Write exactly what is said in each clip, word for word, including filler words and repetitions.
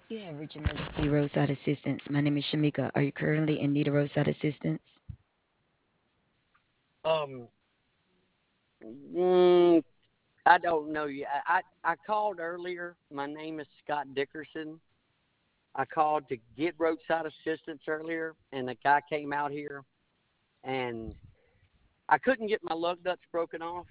You have reached emergency roadside assistance. My name is Shamika. Are you currently in need of roadside assistance? Um, mm, I don't know you. I, I I called earlier. My name is Scott Dickerson. I called to get roadside assistance earlier, and the guy came out here, and I couldn't get my lug nuts broken off,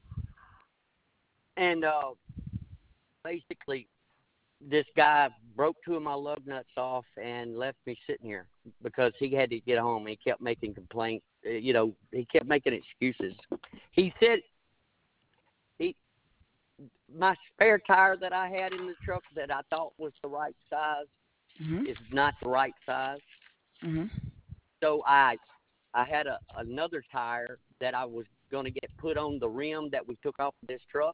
and uh, basically this guy broke two of my lug nuts off and left me sitting here because he had to get home. He kept making complaints. uh, You know, he kept making excuses. He said he my spare tire that I had in the truck that I thought was the right size Mhm. is not the right size. Mhm. So I I had a another tire that I was going to get put on the rim that we took off of this truck,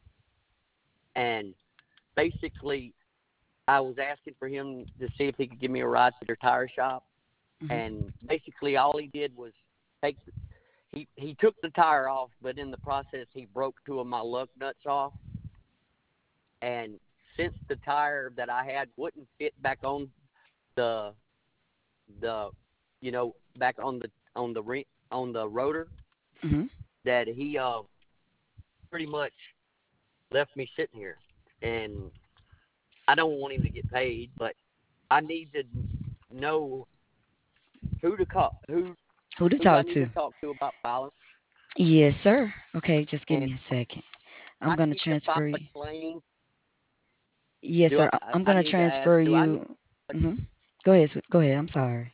and basically I was asking for him to see if he could give me a ride to their tire shop, Mhm. and basically all he did was take he he took the tire off, but in the process he broke two of my lug nuts off, and since the tire that I had wouldn't fit back on the the you know back on the on the ring on the rotor, Mhm. that he uh pretty much left me sitting here, and I don't want him to get paid, but I need to know who to call, who Who to who I talk need to? to talk to about filing, Yes, sir. Okay, just give and me a second. I'm I gonna need to file transfer a you. claim. Yes, Do I? sir. I- I I'm I gonna need to ask. transfer Do I need? you. Mhm. Go ahead. sweet- Go ahead. I'm sorry.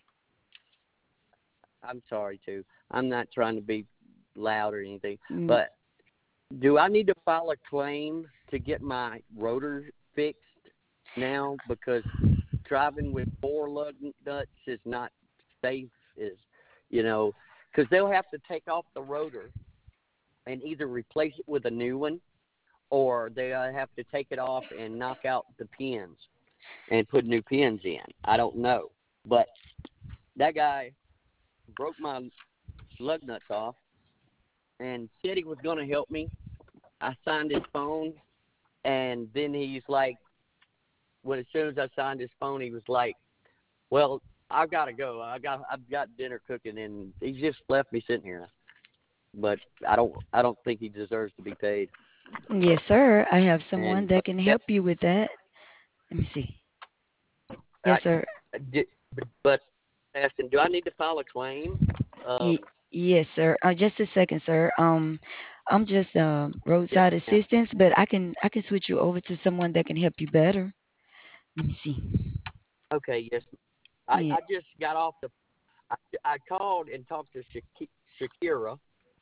I'm sorry too. I'm not trying to be loud or anything, Mm, but do I need to file a claim to get my rotor fixed now? Because driving with four lug nuts is not safe. Is you know, because they'll have to take off the rotor and either replace it with a new one, or they have to take it off and knock out the pins and put new pins in. I don't know, but that guy broke my lug nuts off and said he was going to help me. I signed his phone, and then he's like, "Well, as soon as I signed his phone, he was like, well, I've got to go. I got I've got dinner cooking," and he just left me sitting here. But I don't I don't think he deserves to be paid. yes, sir. I have someone And that can that help you with that. Let me see. Yes, I, sir. but asking, do I need to file a claim? Y- Um, yes, sir. Uh, just a second, sir. Um, I'm just um yes, roadside ma'am. assistance, but I can I can switch you over to someone that can help you better. Let me see. Okay, yes. I Yeah. I just got off the. I, I called and talked to Shaki- Shakira,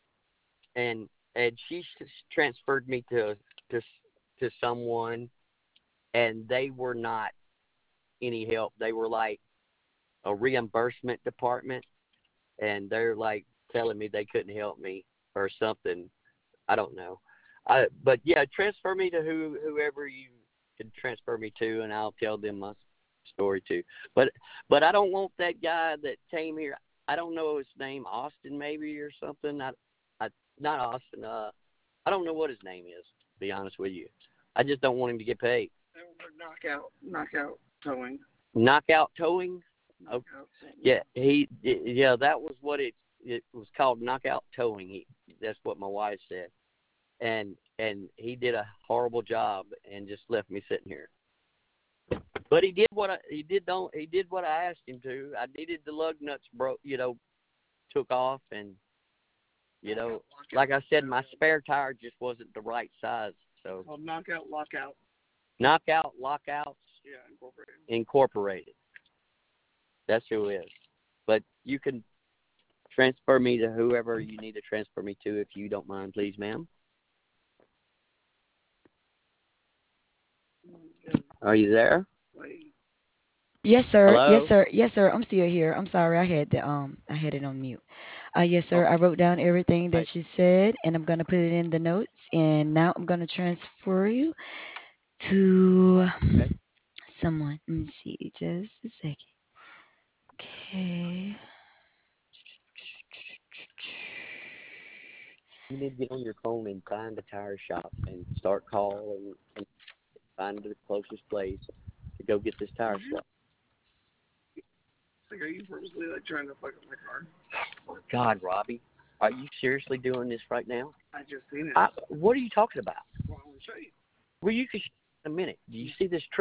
and and she s- transferred me to to to someone, and they were not any help. They were like a reimbursement department, and they're like telling me they couldn't help me or something. I don't know. I but yeah, transfer me to who whoever you can transfer me to, and I'll tell them my story too. But but I don't want that guy that came here. I don't know his name, Austin maybe or something. I, I not Austin. Uh, I don't know what his name is. To be honest with you, I just don't want him to get paid. Knockout, knockout towing, Knockout towing. Oh, knockout towing. yeah, he yeah, that was what it it was called, knockout towing. He, that's what my wife said, and and he did a horrible job and just left me sitting here. But he did what I he did don't he did what I asked him to. I needed the lug nuts broke, you know, took off, and you Knockout, know, lockout. like I said, my spare tire just wasn't the right size. It's So called knockout, lockout. knockout lockouts Yeah, incorporated. incorporated. That's who it is. But you can transfer me to whoever you need to transfer me to if you don't mind, please, ma'am. Are you there? Wait. Yes, sir. Yes, Hello? sir. Yes, sir. I'm still here. I'm sorry. I had the um I had it on mute. Uh yes, sir. Oh, I wrote down everything that right. you said and I'm gonna put it in the notes and now I'm gonna transfer you to Okay. someone. Let me see, just a second. Okay. You need to get on your phone and find a tire shop and start calling and find the closest place to go get this tire swap. Like, are you purposely like trying to fuck up my car? God, Robbie, are you seriously doing this right now? I just seen it. I, what are you talking about? Well, I'm gonna show you. Well, you can show me in a minute. Do you see this